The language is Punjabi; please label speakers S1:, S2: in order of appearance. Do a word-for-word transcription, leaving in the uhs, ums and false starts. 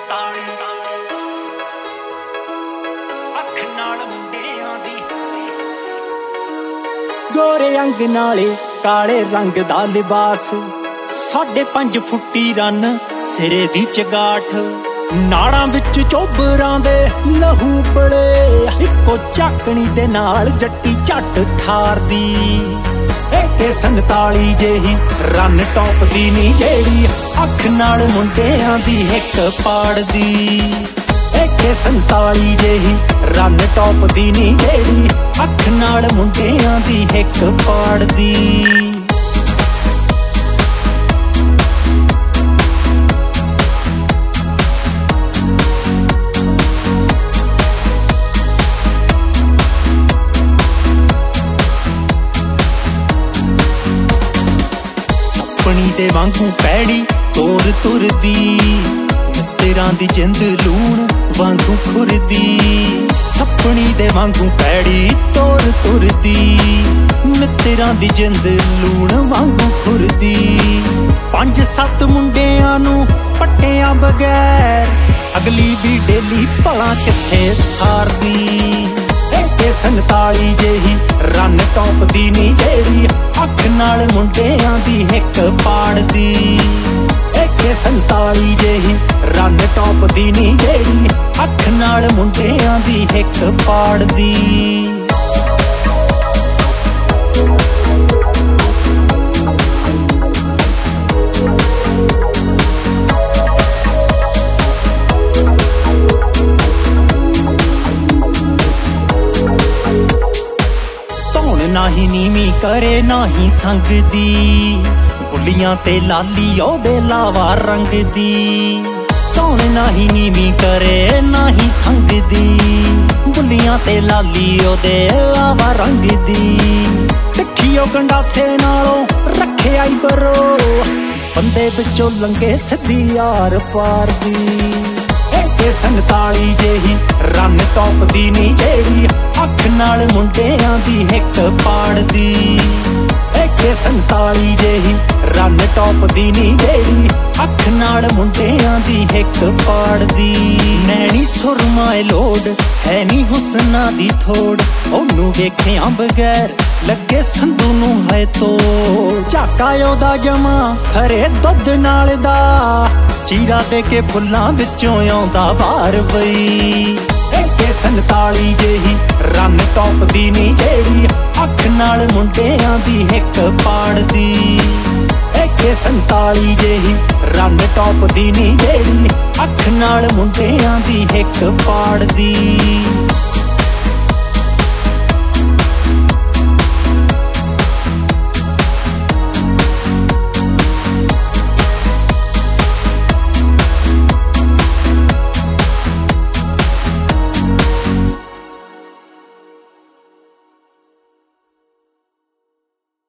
S1: ਸੰਤਾਲੀ ਅੱਖ ਨਾਲ ਮੁੰਡਿਆਂ ਦੀ ਗੋਰੇ ਅੰਗ ਨਾਲੇ ਕਾਲੇ ਰੰਗ ਦਾ ਲਿਬਾਸ ਸਾਢੇ ਪੰਜ ਫੁੱਟੀ ਰੰਨ ਸਿਰੇ ਦੀ ਚਗਾਠ ਨਾੜਾਂ ਵਿੱਚ ਚੋਬਰਾਂ ਦੇ ਲਹੂ ਬੜੇ ਇੱਕੋ ਝਾਕਣੀ ਦੇ ਨਾਲ ਜੱਟੀ ਝੱਟ ਠਾਰਦੀ ਏਕੇ ਸੰਤਾਲੀ ਜਿਹੀ ਰੰਨ ਟੌਪਦੀ ਨੀ ਜਿਹੜੀ ਅੱਖ ਨਾਲ ਮੁੰਡਿਆਂ ਦੀ ਹਿੱਕ ਪਾੜਦੀ ਏਕੇ ਸੰਤਾਲੀ ਜਿਹੀ ਰੰਨ ਟੌਪਦੀ ਨੀ ਜਿਹੜੀ ਅੱਖ ਨਾਲ ਮੁੰਡਿਆਂ ਦੀ ਹਿੱਕ ਪਾੜਦੀ ਆਪਣੀ ਦੇ ਵਾਂਗੂ ਪੈੜੀ ਤੋਰ ਤੁਰਦੀ ਮਿੱਤਰਾਂ ਦੀ ਜਿੰਦ ਲੂਣ ਵਾਂਗੂ ਖੁਰਦੀ ਸੱਪਣੀ ਦੇ ਵਾਂਗੂ ਪੈੜੀ ਤੋਰ ਤੁਰਦੀ ਮਿੱਤਰਾਂ ਦੀ ਜਿੰਦ ਲੂਣ ਵਾਂਗੂ ਖੁਰਦੀ ਪੰਜ ਸੱਤ ਮੁੰਡਿਆਂ ਨੂੰ ਪੱਟਿਆਂ ਬਗੈਰ ਅਗਲੀ ਵੀ ਡੇਲੀ ਭਲਾ ਕਿੱਥੇ ਸਾਰਦੀ ਏਕੇ ਸੰਤਾਲੀ ਜਿਹੀ ਰੰਨ ਟੌਪਦੀ ਨੀ ਜਿਹੜੀ ਅੱਖ ਨਾਲ ਮੁੰਡਿਆਂ ਦੀ ਹਿੱਕ ਪਾੜਦੀ ਏਕੇ ਸੰਤਾਲੀ ਜਿਹੀ ਰੰਨ ਟੌਪਦੀ ਨੀ ਜਿਹੜੀ ਅੱਖ ਨਾਲ ਮੁੰਡਿਆਂ ਦੀ ਹਿੱਕ ਪਾੜਦੀ ਨਾਹੀਂ ਨੀਵੀਂ ਕਰੇ ਨਾਹੀਂ ਸੰਗਦੀ ਗੁੱਲੀਆਂ ਤੇ ਲਾਲੀ ਉਹਦੇ ਲਾਵਾ ਰੰਗ ਦੀ ਧੌਣ ਨਾਹੀਂ ਨੀਵੀਂ ਕਰੇ ਨਾਹੀਂ ਸੰਗਦੀ ਗੁੱਲੀਆਂ ਤੇ ਲਾਲੀ ਉਹਦੇ ਲਾਵਾ ਰੰਗ ਦੀ ਤਿੱਖੀਓ ਗੰਡਾਸੇ ਨਾਲੋਂ ਰੱਖਿਆ ਈ ਬਰੋ ਬੰਦੇ ਵਿੱਚੋਂ ਲੰਘੇ ਸਿੱਧੀ ਯਾਰ ਪਾਰ ਦੀ ਏਕੇ ਸੰਤਾਲੀ ਜਿਹੀ ਰੰਨ ਟੌਪਦੀ ਨੀ ਜਿਹੜੀ ਅੱਖ ਨਾਲ ਮੁੰਡਿਆਂ ਦੀ ਹਿੱਕ ਪਾੜਦੀ ਏਕੇ ਸੰਤਾਲੀ ਜਿਹੀ ਰੰਨ ਟੌਪਦੀ ਨੀ ਜਿਹੜੀ ਅੱਖ ਨਾਲ ਮੁੰਡਿਆਂ ਦੀ ਹਿੱਕ ਪਾੜਦੀ ਨੈਣੀ ਸੁਰਮਾਏ ਲੋਡ ਹੈ ਨੀ ਹੁਸਨਾਂ ਦੀ ਥੋੜ ਉਹਨੂੰ ਵੇਖਿਆਂ ਬਗੈਰ ਲੱਗੇ ਸੰਧੂ ਨੂੰ ਹੈ ਤੋੜ ਝਾਕਾ ਉਹਦਾ ਜਮਾ ਖਰੇ ਦੁੱਧ ਨਾਲ ਦਾ ਚੀਰਾ ਦੇ ਕੇ ਫੁੱਲਾਂ ਵਿੱਚੋਂ ਆਉਂਦਾ ਬਾਹਰ ਬਈ ਏਕੇ ਸੰਤਾਲੀ ਜਿਹੀ ਰੰਨ ਟੌਪਦੀ ਨੀ ਜਿਹੜੀ ਅੱਖ ਨਾਲ ਮੁੰਡਿਆਂ ਦੀ ਹਿੱਕ ਪਾੜਦੀ ਏਕੇ ਸੰਤਾਲੀ ਜਿਹੀ ਰੰਨ ਟੌਪਦੀ ਨੀ ਜਿਹੜੀ ਅੱਖ ਨਾਲ ਮੁੰਡਿਆਂ ਦੀ ਹਿੱਕ ਪਾੜਦੀ